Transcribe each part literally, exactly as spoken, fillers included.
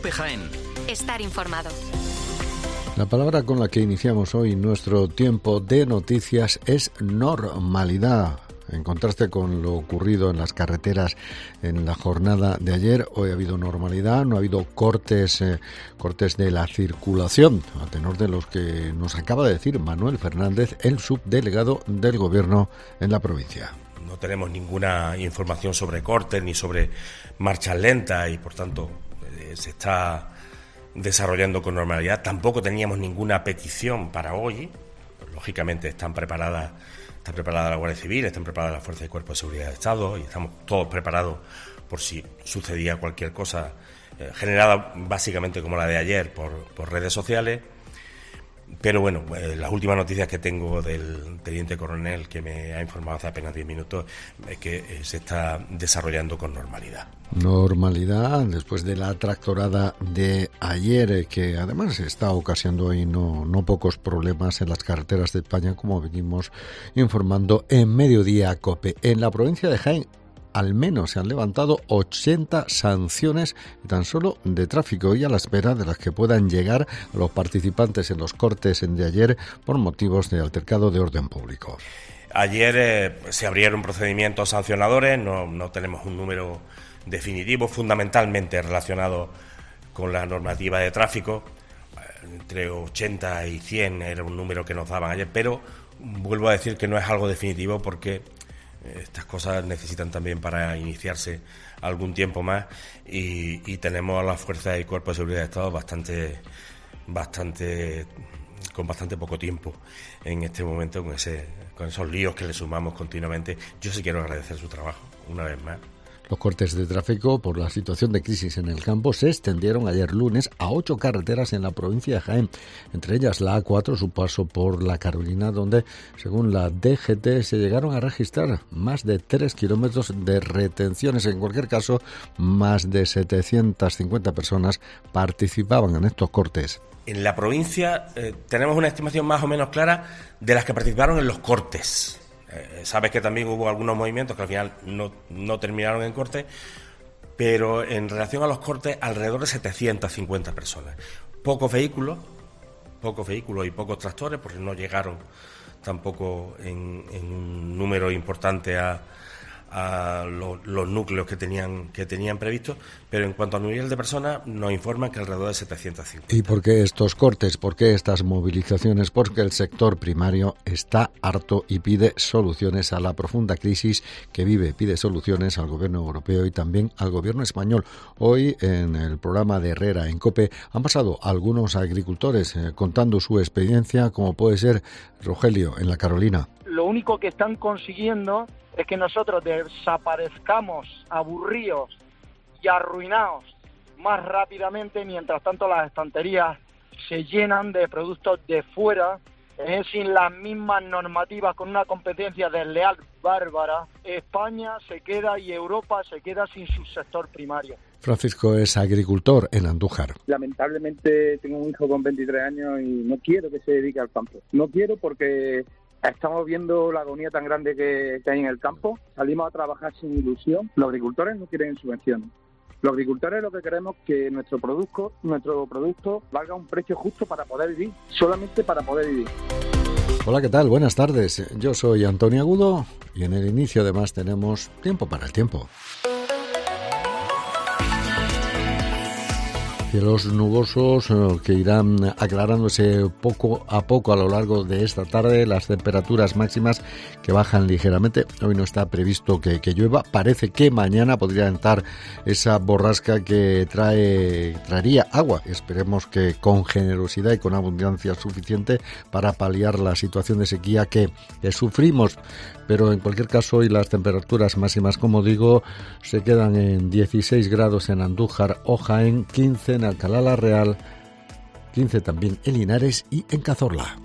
COPE Jaén. Estar informado. La palabra con la que iniciamos hoy nuestro tiempo de noticias es normalidad. En contraste con lo ocurrido en las carreteras en la jornada de ayer, hoy ha habido normalidad, no ha habido cortes, eh, cortes de la circulación, a tenor de los que nos acaba de decir Manuel Fernández, el subdelegado del Gobierno en la provincia. No tenemos ninguna información sobre cortes ni sobre marchas lentas y, por tanto, eh, se está desarrollando con normalidad. Tampoco teníamos ninguna petición para hoy. Lógicamente están preparadas, está preparada la Guardia Civil, están preparadas las Fuerzas y Cuerpos de Seguridad de Estado y estamos todos preparados por si sucedía cualquier cosa eh, generada básicamente como la de ayer por, por redes sociales. Pero bueno, eh, las últimas noticias que tengo del teniente coronel que me ha informado hace apenas diez minutos es que eh, se está desarrollando con normalidad. Normalidad después de la tractorada de ayer, eh, que además está ocasionando hoy no, no pocos problemas en las carreteras de España, como venimos informando en Mediodía COPE. En la provincia de Jaén, al menos se han levantado ochenta sanciones tan solo de tráfico y a la espera de las que puedan llegar a los participantes en los cortes de ayer por motivos de altercado de orden público. Ayer eh, se abrieron procedimientos sancionadores, no, no tenemos un número definitivo, fundamentalmente relacionado con la normativa de tráfico. Entre ochenta y cien era un número que nos daban ayer, pero vuelvo a decir que no es algo definitivo porque estas cosas necesitan también para iniciarse algún tiempo más y, y tenemos a las fuerzas y cuerpos de seguridad de Estado bastante, bastante, con bastante poco tiempo en este momento con ese, con esos líos que le sumamos continuamente. Yo sí quiero agradecer su trabajo una vez más. Los cortes de tráfico por la situación de crisis en el campo se extendieron ayer lunes a ocho carreteras en la provincia de Jaén, entre ellas la A cuatro, su paso por La Carolina, donde, según la D G T, se llegaron a registrar más de tres kilómetros de retenciones. En cualquier caso, más de setecientas cincuenta personas participaban en estos cortes. En la provincia eh, tenemos una estimación más o menos clara de las que participaron en los cortes. Eh, sabes que también hubo algunos movimientos que al final no, no terminaron en corte, pero en relación a los cortes, alrededor de setecientas cincuenta personas. Pocos vehículos, pocos vehículos y pocos tractores, porque no llegaron tampoco en, en un número importante a, a los, los núcleos que tenían que tenían previstos, pero en cuanto al nivel de personas nos informan que alrededor de setecientas cincuenta. ¿Y por qué estos cortes? ¿Por qué estas movilizaciones? Porque el sector primario está harto y pide soluciones a la profunda crisis que vive, pide soluciones al gobierno europeo y también al gobierno español. Hoy en el programa de Herrera en COPE han pasado algunos agricultores eh, contando su experiencia, como puede ser Rogelio en La Carolina. Lo único que están consiguiendo es que nosotros desaparezcamos aburridos y arruinados más rápidamente, mientras tanto las estanterías se llenan de productos de fuera, eh, sin las mismas normativas, con una competencia desleal bárbara. España se queda y Europa se queda sin su sector primario. Francisco es agricultor en Andújar. Lamentablemente tengo un hijo con veintitrés años y no quiero que se dedique al campo. No quiero porque estamos viendo la agonía tan grande que, que hay en el campo. Salimos a trabajar sin ilusión. Los agricultores no quieren subvenciones. Los agricultores lo que queremos es que nuestro producto, nuestro producto valga un precio justo para poder vivir, solamente para poder vivir. Hola, ¿qué tal? Buenas tardes. Yo soy Antonio Agudo y en el inicio además tenemos tiempo para el tiempo. Cielos nubosos eh, que irán aclarándose poco a poco a lo largo de esta tarde. Las temperaturas máximas que bajan ligeramente. Hoy no está previsto que, que llueva. Parece que mañana podría entrar esa borrasca que trae traería agua. Esperemos que con generosidad y con abundancia suficiente para paliar la situación de sequía que, que sufrimos. Pero en cualquier caso, hoy las temperaturas máximas, como digo, se quedan en dieciséis grados en Andújar o Jaén, quince en Alcalá la Real, quince también en Linares y en Cazorla.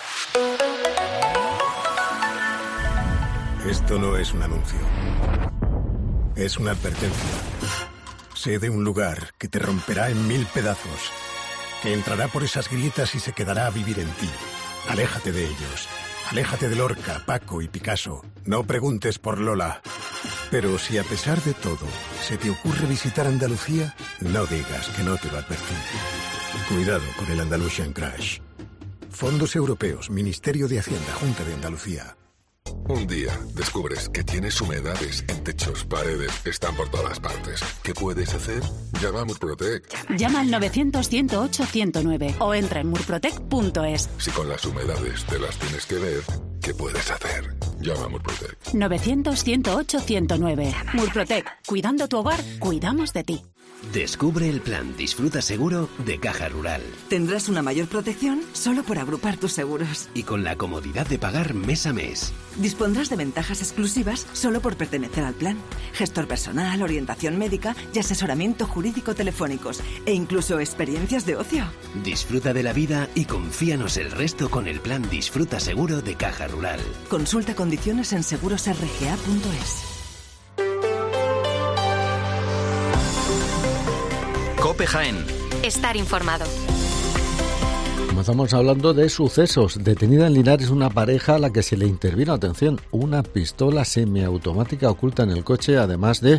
Esto no es un anuncio. Es una advertencia. Sé de un lugar que te romperá en mil pedazos, que entrará por esas grietas y se quedará a vivir en ti. Aléjate de ellos. Aléjate de Lorca, Paco y Picasso. No preguntes por Lola. Pero si a pesar de todo se te ocurre visitar Andalucía, no digas que no te lo advertí. Cuidado con el Andalusian Crash. Fondos Europeos, Ministerio de Hacienda, Junta de Andalucía. Un día descubres que tienes humedades en techos, paredes, están por todas partes. ¿Qué puedes hacer? Llama a Murprotec. Llama al novecientos, ciento ocho, ciento nueve o entra en murprotec punto es. Si con las humedades te las tienes que ver, ¿qué puedes hacer? Llama a Murprotec. novecientos, ciento ocho, ciento nueve. Murprotec. Cuidando tu hogar, cuidamos de ti. Descubre el plan Disfruta Seguro de Caja Rural. Tendrás una mayor protección solo por agrupar tus seguros. Y con la comodidad de pagar mes a mes. Dispondrás de ventajas exclusivas solo por pertenecer al plan. Gestor personal, orientación médica y asesoramiento jurídico telefónicos. E incluso experiencias de ocio. Disfruta de la vida y confíanos el resto con el plan Disfruta Seguro de Caja Rural. Consulta condiciones en seguros r g a punto es. COPE Jaén. Estar informado. Comenzamos hablando de sucesos. Detenida en Linares una pareja a la que se le intervino, atención, una pistola semiautomática oculta en el coche, además de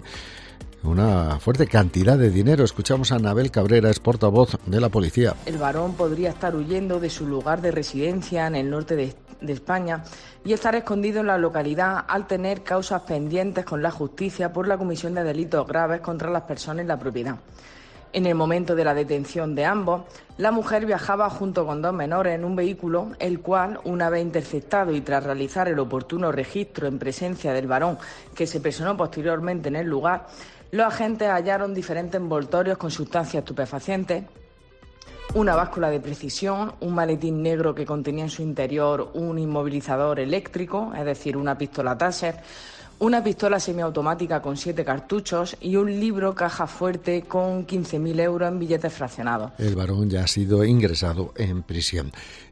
una fuerte cantidad de dinero. Escuchamos a Anabel Cabrera, es portavoz de la policía. El varón podría estar huyendo de su lugar de residencia en el norte de, de España y estar escondido en la localidad al tener causas pendientes con la justicia por la comisión de delitos graves contra las personas y la propiedad. En el momento de la detención de ambos, la mujer viajaba junto con dos menores en un vehículo, el cual, una vez interceptado y tras realizar el oportuno registro en presencia del varón que se personó posteriormente en el lugar, los agentes hallaron diferentes envoltorios con sustancias estupefacientes, una báscula de precisión, un maletín negro que contenía en su interior un inmovilizador eléctrico, es decir, una pistola Taser, una pistola semiautomática con siete cartuchos y un libro caja fuerte con quince mil euros en billetes fraccionados. El varón ya ha sido ingresado en prisión.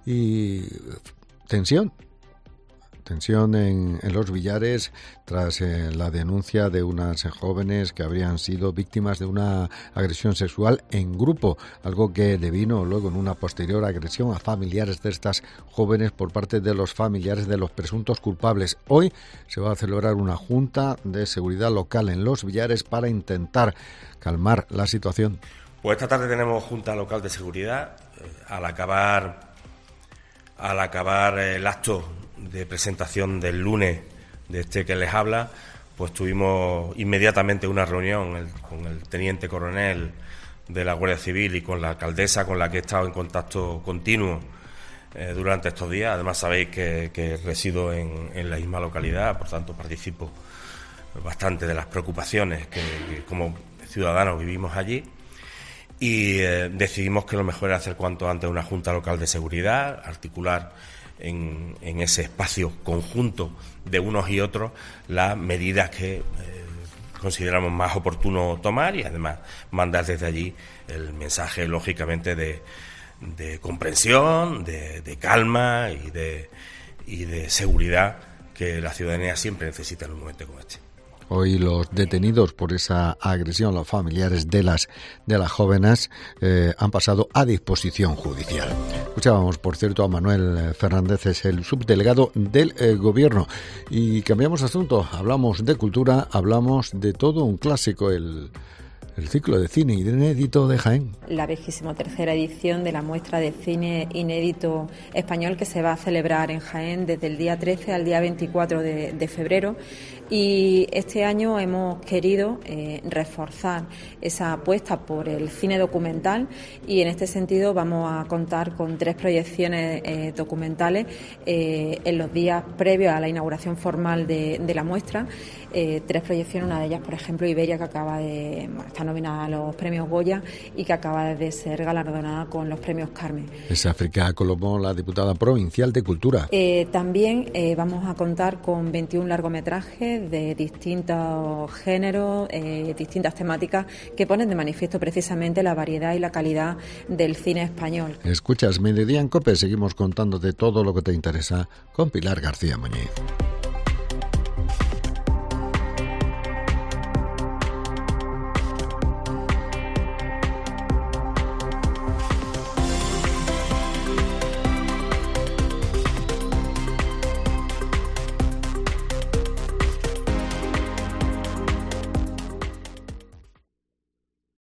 Y tensión. Tensión en, en Los Villares tras eh, la denuncia de unas jóvenes que habrían sido víctimas de una agresión sexual en grupo, algo que devino luego en una posterior agresión a familiares de estas jóvenes por parte de los familiares de los presuntos culpables. Hoy se va a celebrar una junta de seguridad local en Los Villares para intentar calmar la situación. Pues esta tarde tenemos junta local de seguridad. Eh, al acabar, al acabar el acto de presentación del lunes de este que les habla, pues tuvimos inmediatamente una reunión el, con el teniente coronel de la Guardia Civil y con la alcaldesa, con la que he estado en contacto continuo eh, durante estos días. Además sabéis que, que resido en, en la misma localidad, por tanto participo bastante de las preocupaciones que, que como ciudadanos vivimos allí. Y eh, decidimos que lo mejor era hacer cuanto antes una junta local de seguridad, articular En, en ese espacio conjunto de unos y otros las medidas que eh, consideramos más oportuno tomar y además mandar desde allí el mensaje lógicamente de, de comprensión, de, de calma y de, y de seguridad que la ciudadanía siempre necesita en un momento como este. Hoy los detenidos por esa agresión, los familiares de las de las jóvenes, eh, han pasado a disposición judicial. Escuchábamos, por cierto, a Manuel Fernández, es el subdelegado del eh, Gobierno. Y cambiamos de asunto, hablamos de cultura, hablamos de todo un clásico, el... El ciclo de cine inédito de Jaén. La vigésima tercera edición de la muestra de cine inédito español que se va a celebrar en Jaén desde el día trece al día veinticuatro de, de febrero. Y este año hemos querido eh, reforzar esa apuesta por el cine documental y en este sentido vamos a contar con tres proyecciones eh, documentales eh, en los días previos a la inauguración formal de, de la muestra. Eh, tres proyecciones, una de ellas, por ejemplo, Iberia, que acaba de bueno, está nominada a los premios Goya y que acaba de ser galardonada con los premios Carmen. Es África Colombo, la diputada provincial de Cultura. Eh, también eh, vamos a contar con veintiún largometrajes de distintos géneros, eh, distintas temáticas que ponen de manifiesto precisamente la variedad y la calidad del cine español. Escuchas Mediodía en COPE, seguimos contándote todo lo que te interesa con Pilar García Muñiz.